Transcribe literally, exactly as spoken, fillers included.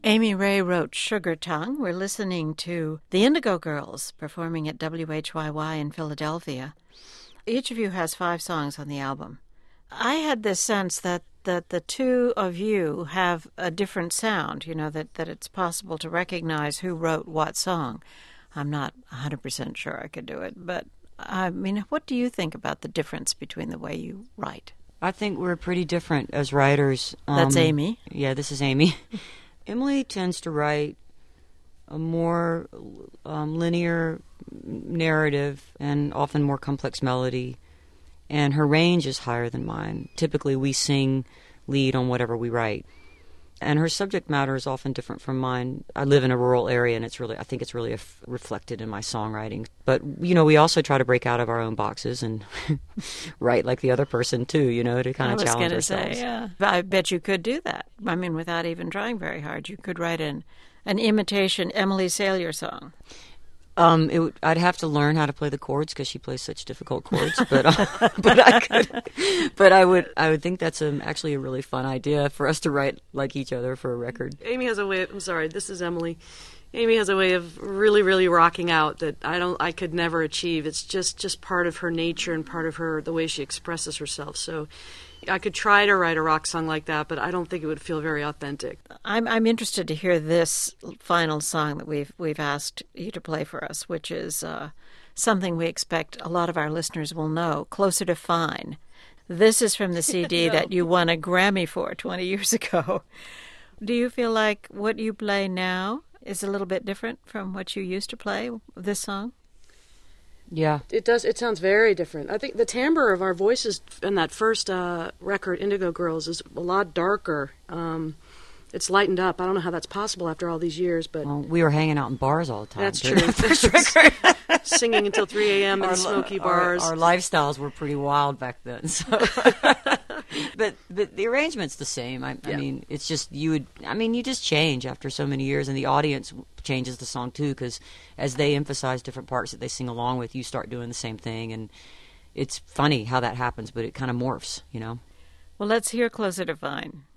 Amy Ray wrote Sugar Tongue. We're listening to the Indigo Girls performing at W H Y Y in Philadelphia. Each of you has five songs on the album. I had this sense that, that the two of you have a different sound, you know, that, that it's possible to recognize who wrote what song. I'm not one hundred percent sure I could do it, but I mean, what do you think about the difference between the way you write? I think we're pretty different as writers. Um, That's Amy. Yeah, this is Amy. Emily tends to write a more um, linear narrative and often more complex melody, and her range is higher than mine. Typically, we sing lead on whatever we write, and her subject matter is often different from mine. I live in a rural area, and it's really, I think it's really f- reflected in my songwriting. But, you know, we also try to break out of our own boxes and write like the other person, too, you know, to kind of challenge ourselves. I was going to say, yeah. I bet you could do that. I mean, without even trying very hard. You could write an, an imitation Emily Salier song. Um, it would, I'd have to learn how to play the chords because she plays such difficult chords. But uh, but I could. But I would I would think that's a, actually a really fun idea for us to write like each other for a record. Amy has a way. I'm sorry. This is Emily. Amy has a way of really, really rocking out that I don't. I could never achieve. It's just just part of her nature and part of her the way she expresses herself. So I could try to write a rock song like that, but I don't think it would feel very authentic. I'm I'm interested to hear this final song that we've we've asked you to play for us, which is uh, something we expect a lot of our listeners will know, Closer to Fine. This is from the C D no. that you won a Grammy for twenty years ago. Do you feel like what you play now is a little bit different from what you used to play, this song? Yeah. It does. It sounds very different. I think the timbre of our voices in that first uh, record, Indigo Girls, is a lot darker. Um, it's lightened up. I don't know how that's possible after all these years, but Well, we were hanging out in bars all the time. that's during true. that first record. Singing until three a.m. in Our- smoky our- bars. Our, lifestyles were pretty wild back then. So. but but the arrangement's the same. I, Yeah. I mean, it's just you would. I mean, you just change after so many years, and the audience changes the song too, because as they emphasize different parts that they sing along with, you start doing the same thing, and it's funny how that happens, but it kind of morphs, you know. Well, let's hear Closer to Fine.